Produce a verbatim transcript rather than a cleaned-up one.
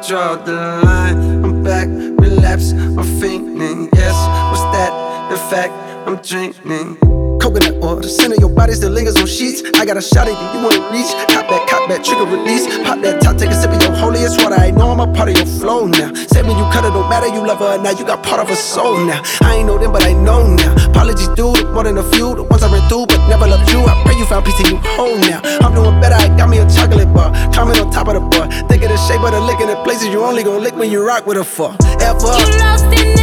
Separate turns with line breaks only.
draw the line. I'm back, relapse, I'm fainting. Yes, what's that? In fact, I'm draining. Coconut oil, the scent of your body still lingers on sheets. I got a shot at you, you wanna reach. Cop back, cop back, trigger release. Pop that top, take a sip of your holiest water. I know I'm a part of your flow now. Said when you cut it, don't matter, you love her now. You got part of her soul now. I ain't know them, but I know now. Apologies due, more than a few. The ones I ran through, but never loved you. I pray you found peace and you whole now. I'm doing better, I got me a chocolate bar. Climbing on top of the bar. Think of the shape of the lick in the places you only gon' lick when you rock with her for ever.
You lost in